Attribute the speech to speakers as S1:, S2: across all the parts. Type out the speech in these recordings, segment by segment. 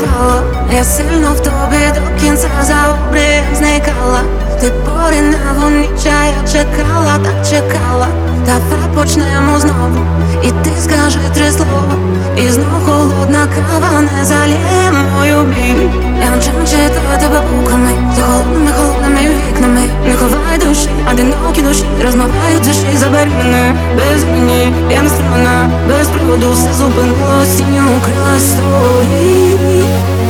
S1: чекала, я сильно в тобі до кінця за обрієм зникала. Ти поринав у ніч, а я чекала, так чекала. Давай почнемо знову, і ти скажи 3 слова, і знов холодна кава не залє мою біль. Я ночами читаю тебе буквами, за холодними вікнами. Не ховай душі, одинокі душі розмовляють душі. Забери мене без мені, я не стримана, без приводу все зупинилось, тінню укрилась твої.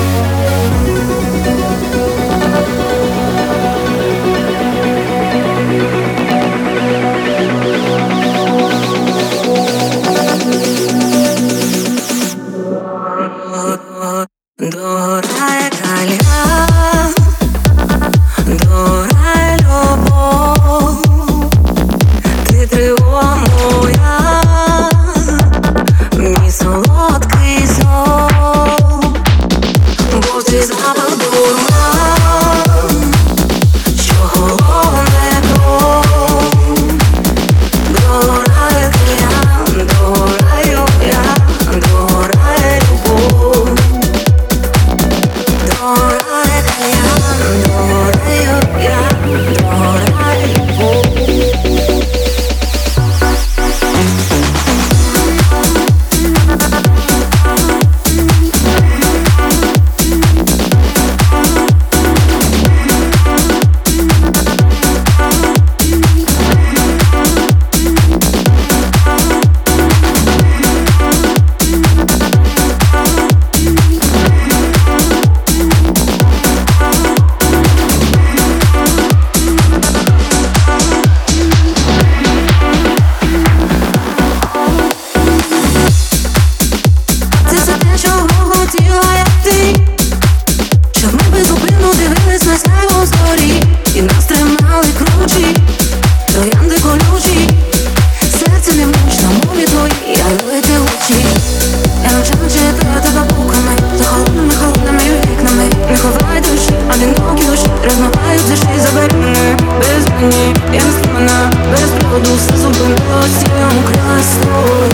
S1: Дорогая кальян, дорогая любов, ти тривога моя, мій солодкий сон, бо твій запах дурман, що головне кров. Дорогая кальян, дорогаю я, дорогая любов. Дорогая кальян, дорогаю я, дорогая любов. Щоб ми безупинно дивились на сяйво зорі, і нас тримали кручі, троянди колючі, серце не муч на мові твої, я лити очі. Я ночами читаю тебе буквами, за холодними вікнами. Не ховай душі, одинокі душі розмовляють душі. Забери мене без мені, я не стримана, без приводу все зупинилось, тінню укрилась твої.